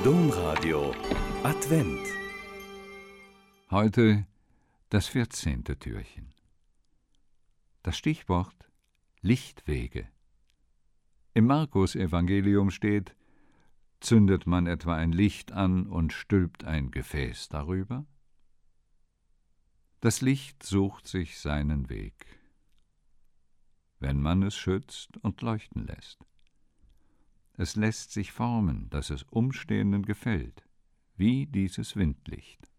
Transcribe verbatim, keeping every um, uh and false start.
Domradio Advent. Heute das vierzehnte Türchen. Das Stichwort Lichtwege. Im Markus-Evangelium steht: Zündet man etwa ein Licht an und stülpt ein Gefäß darüber? Das Licht sucht sich seinen Weg, wenn man es schützt und leuchten lässt. Es lässt sich formen, dass es Umstehenden gefällt, wie dieses Windlicht.